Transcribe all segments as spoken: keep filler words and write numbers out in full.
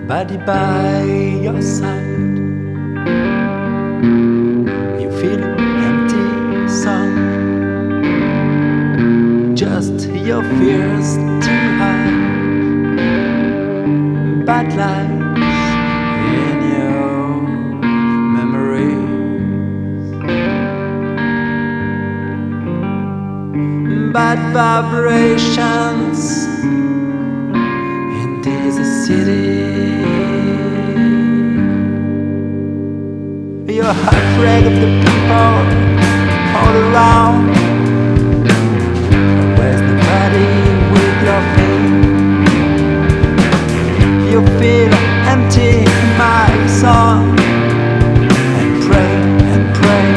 body by your side. You feel empty, son. Just your fears to hide. Bad lies in your memories. Bad vibrations in this city. You're afraid of the people all around. Where's the body with your pain? You feel empty, my son, and pray and pray.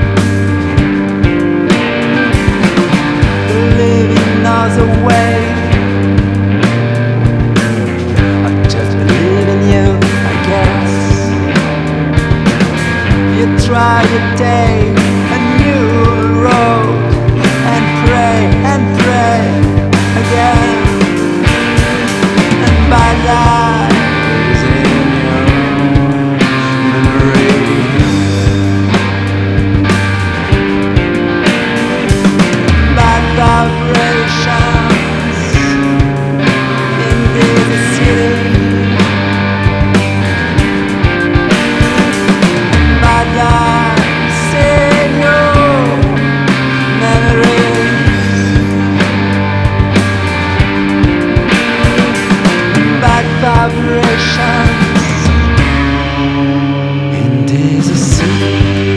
Believing us away. I just believe in you, I guess. You try a day, a new road, and pray and pray again. And by that is in your memories. Bad vibrations in this city. Bad lies in your memories. Bad vibrations in this city.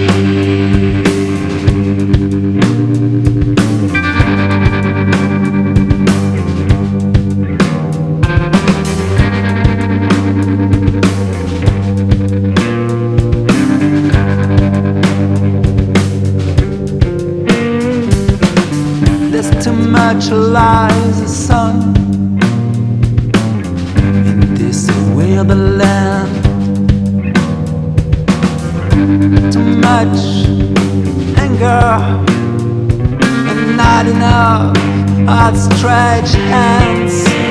There's too much lies, son, in this weird land. Too much anger and not enough outstretched hands.